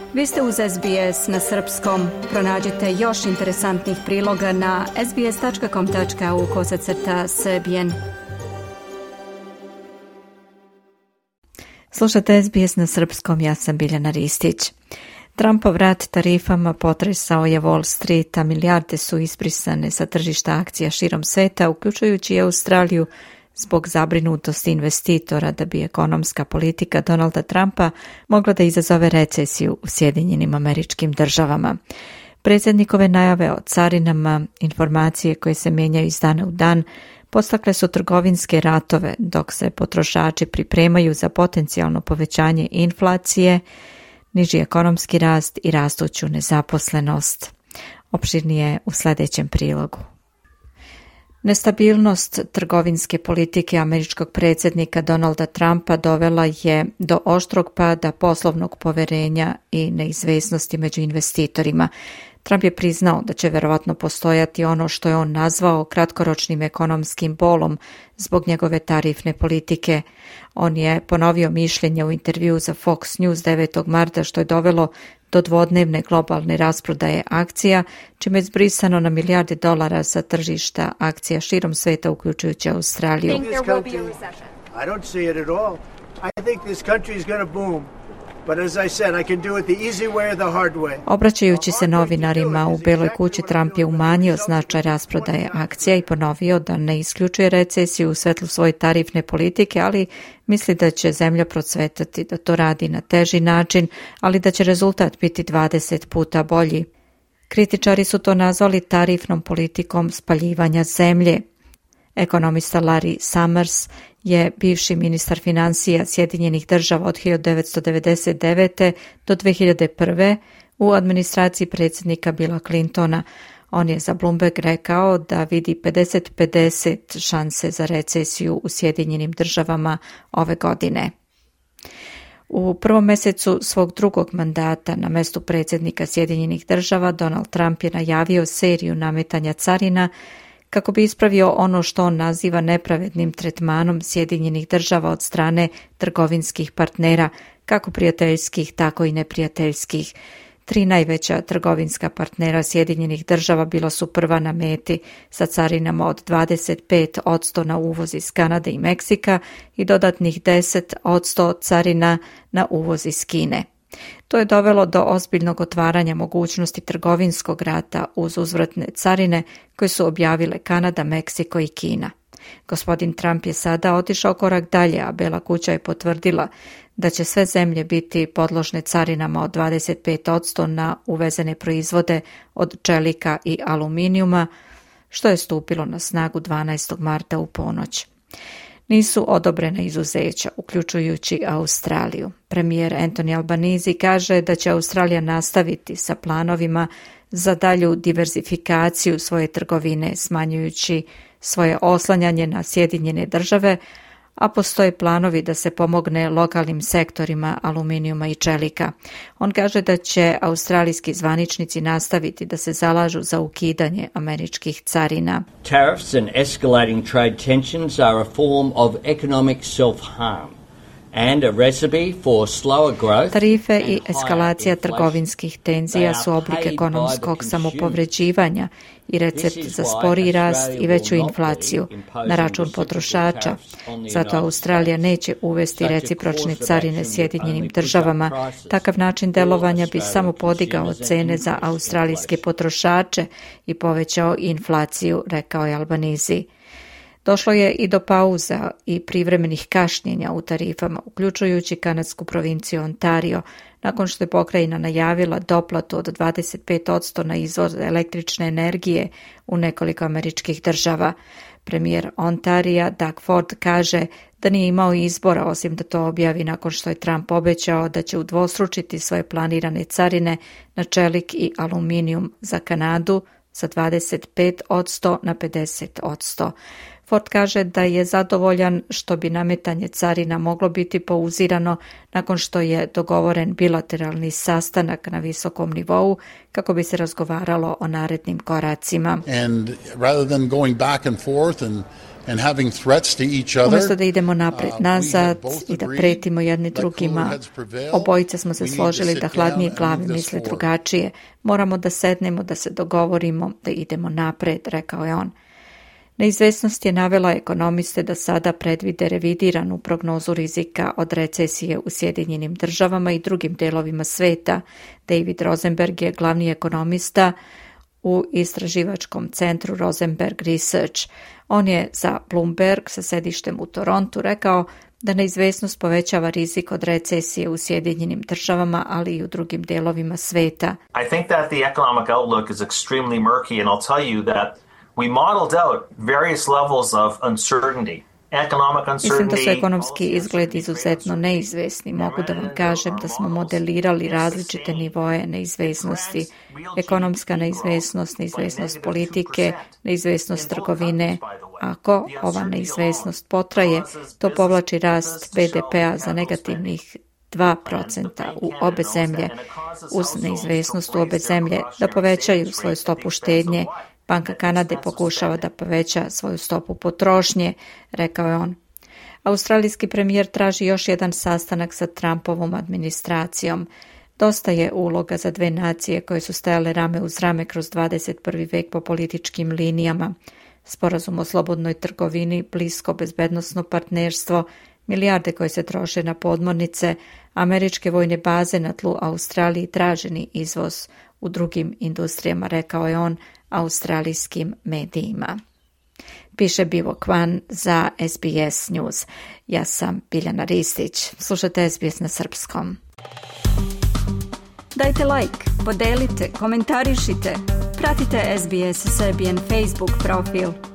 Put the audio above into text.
Vi ste uz SBS na srpskom. Pronađite još interesantnih priloga na sbs.com.au/srbijen. Slušate SBS na srpskom, ja sam Biljana Ristić. Trumpov rat tarifama potresao je Wall Street, a milijarde su izbrisane sa tržišta akcija širom sveta, uključujući i Australiju, zbog zabrinutosti investitora da bi ekonomska politika Donalda Trumpa mogla da izazove recesiju u Sjedinjenim Američkim Državama. Predsjednikove najave o carinama, informacije koje se mijenjaju iz dana u dan, podstakle su trgovinske ratove dok se potrošači pripremaju za potencijalno povećanje inflacije, niži ekonomski rast i rastuću nezaposlenost. Opširnije u sljedećem prilogu. Nestabilnost trgovinske politike američkog predsjednika Donalda Trumpa dovela je do oštrog pada poslovnog poverenja i neizvesnosti među investitorima. Trump je priznao da će verovatno postojati ono što je on nazvao kratkoročnim ekonomskim bolom zbog njegove tarifne politike. On je ponovio mišljenje u intervjuu za Fox News 9. marta što je dovelo do dvodnevne globalne rasprodaje akcija, čime je zbrisano na milijarde dolara sa tržišta akcija širom sveta, uključujući Australiju. Obraćajući se novinarima u Beloj kući, Trump je umanjio značaj rasprodaje akcija i ponovio da ne isključuje recesiju u svetlu svoje tarifne politike, ali misli da će zemlja procvetati, da to radi na teži način, ali da će rezultat biti 20 puta bolji. Kritičari su to nazvali tarifnom politikom spaljivanja zemlje. Ekonomista Larry Summers je bivši ministar financija Sjedinjenih Država od 1999. do 2001. u administraciji predsjednika Billa Clintona. On je za Bloomberg rekao da vidi 50-50 šanse za recesiju u Sjedinjenim Državama ove godine. U prvom mjesecu svog drugog mandata na mjestu predsjednika Sjedinjenih Država Donald Trump je najavio seriju nametanja carina kako bi ispravio ono što on naziva nepravednim tretmanom Sjedinjenih Država od strane trgovinskih partnera, kako prijateljskih, tako i neprijateljskih. 3 najveća trgovinska partnera Sjedinjenih Država bila su prva na meti sa carinama od 25% na uvoz iz Kanade i Meksika i dodatnih 10% carina na uvoz iz Kine. To je dovelo do ozbiljnog otvaranja mogućnosti trgovinskog rata uz uzvratne carine koje su objavile Kanada, Meksiko i Kina. Gospodin Trump je sada otišao korak dalje, a Bela kuća je potvrdila da će sve zemlje biti podložne carinama od 25% na uvezene proizvode od čelika i aluminijuma, što je stupilo na snagu 12. marta u ponoć. Nisu odobrene izuzeća, uključujući Australiju. Premijer Anthony Albanese kaže da će Australija nastaviti sa planovima za dalju diverzifikaciju svoje trgovine, smanjujući svoje oslanjanje na Sjedinjene Države, a postoje planovi da se pomogne lokalnim sektorima aluminijuma i čelika. On kaže da će australijski zvaničnici nastaviti da se zalažu za ukidanje američkih carina. Tariffs and escalating trade tensions are a form of economic self-harm and a recipe for slower growth. Tarife i eskalacija trgovinskih tenzija su oblik ekonomskog samopovređivanja i recept za sporiji rast i veću inflaciju na račun potrošača. Zato Australija neće uvesti recipročne carine Sjedinjenim Državama. Takav način delovanja bi samo podigao cene za australijske potrošače i povećao inflaciju, rekao je Albanese. Došlo je i do pauza i privremenih kašnjenja u tarifama, uključujući kanadsku provinciju Ontario, nakon što je pokrajina najavila doplatu od 25% na izvoz električne energije u nekoliko američkih država. Premijer Ontarija Doug Ford kaže da nije imao izbora osim da to objavi nakon što je Trump obećao da će udvostručiti svoje planirane carine na čelik i aluminijum za Kanadu sa 25% na 50%. Ford kaže da je zadovoljan što bi nametanje carina moglo biti pauzirano nakon što je dogovoren bilateralni sastanak na visokom nivou kako bi se razgovaralo o narednim koracima. And rather than going back and forth and having threats to each other, umjesto da idemo napred, nazad i da pretimo jedni drugima, obojice smo se složili da hladnije glave misle drugačije. Moramo da sednemo, da se dogovorimo, da idemo napred, rekao je on. Neizvesnost je navela ekonomiste da sada predvide revidiranu prognozu rizika od recesije u Sjedinjenim Državama i drugim delovima sveta. David Rosenberg je glavni ekonomista u istraživačkom centru Rosenberg Research. On je za Bloomberg sa sedištem u Torontu rekao da neizvesnost povećava rizik od recesije u Sjedinjenim Državama, ali i u drugim delovima sveta. I think that the economic outlook is extremely murky, and I'll tell you that we modeled out various levels of uncertainty. Mislim da su ekonomski izgledi izuzetno neizvesni. Mogu da vam kažem da smo modelirali različite nivoe neizvesnosti. Ekonomska neizvesnost, neizvesnost politike, neizvesnost trgovine. Ako ova neizvesnost potraje, to povlači rast BDP-a za negativnih 2% u obe zemlje. Uz neizvesnost u obe zemlje da povećaju svoju stopu štednje, Banka Kanade pokušava da poveća svoju stopu potrošnje, rekao je on. Australijski premijer traži još jedan sastanak sa Trumpovom administracijom. Dosta je uloga za dve nacije koje su stajale rame uz rame kroz 21. vek po političkim linijama. Sporazum o slobodnoj trgovini, blisko bezbednosno partnerstvo, milijarde koje se troše na podmornice, američke vojne baze na tlu Australiji, traženi izvoz u drugim industrijama, rekao je on australijskim medijima. Piše Bivo Kvan za SBS News. Ja sam Biljana Ristić. Slušajte SBS na srpskom. Dajte like, podelite, komentarišite. Pratite SBS Serbian Facebook profil.